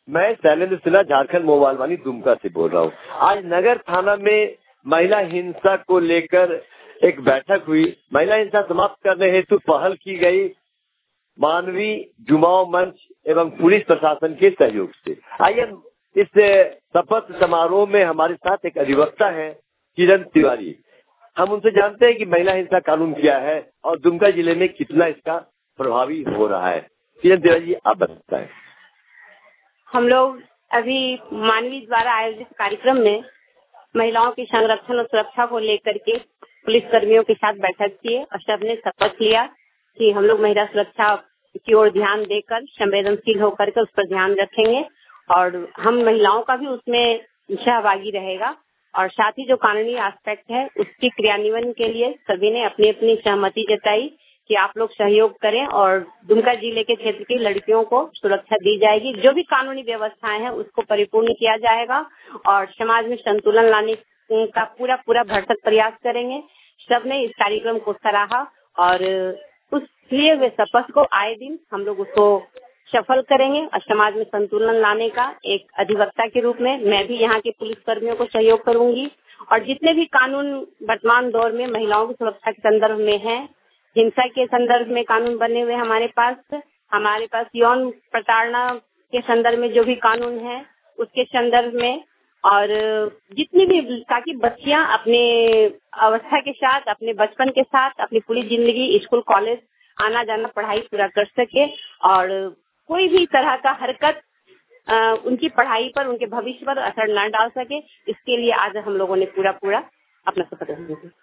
मैं शैलेंद्र सिन्हा झारखंड मोबाइल वाली दुमका से बोल रहा हूँ। आज नगर थाना में महिला हिंसा को लेकर एक बैठक हुई। महिला हिंसा समाप्त करने हेतु पहल की गई मानवीय जुमाओं मंच एवं पुलिस प्रशासन के सहयोग से। आइए इस शपथ समारोह में हमारे साथ एक अधिवक्ता है किरण तिवारी। हम उनसे जानते हैं कि महिला हिंसा कानून क्या है और दुमका जिले में कितना इसका प्रभावी हो रहा है। किरण तिवारी जी, आप बताएं। हम लोग अभी मानवी द्वारा आयोजित कार्यक्रम में महिलाओं की संरक्षण और सुरक्षा को लेकर के पुलिस कर्मियों के साथ बैठक किए और सबने शपथ लिया कि हम लोग महिला सुरक्षा की ओर ध्यान देकर संवेदनशील होकर के उस पर ध्यान रखेंगे और हम महिलाओं का भी उसमें सहभागी रहेगा और साथ ही जो कानूनी एस्पेक्ट है उसके क्रियान्वयन के लिए सभी ने अपनी अपनी सहमति जताई कि आप लोग सहयोग करें और दुमका जिले के क्षेत्र की लड़कियों को सुरक्षा दी जाएगी। जो भी कानूनी व्यवस्थाएं हैं उसको परिपूर्ण किया जाएगा और समाज में संतुलन लाने का पूरा भरसक प्रयास करेंगे। सबने इस कार्यक्रम को सराहा और उस लिए हुए शपथ को आए दिन हम लोग उसको सफल करेंगे और समाज में संतुलन लाने का एक अधिवक्ता के रूप में मैं भी यहाँ के पुलिस कर्मियों को सहयोग करूंगी और जितने भी कानून वर्तमान दौर में महिलाओं की सुरक्षा के संदर्भ में है, हिंसा के संदर्भ में कानून बने हुए हमारे पास यौन प्रताड़ना के संदर्भ में जो भी कानून है उसके संदर्भ में और जितनी भी ताकि बच्चियां अपने अवस्था के साथ अपने बचपन के साथ अपनी पूरी जिंदगी स्कूल कॉलेज आना जाना पढ़ाई पूरा कर सके और कोई भी तरह का हरकत उनकी पढ़ाई पर उनके भविष्य पर असर न डाल सके, इसके लिए आज हम लोगों ने पूरा अपना शपथ लिया।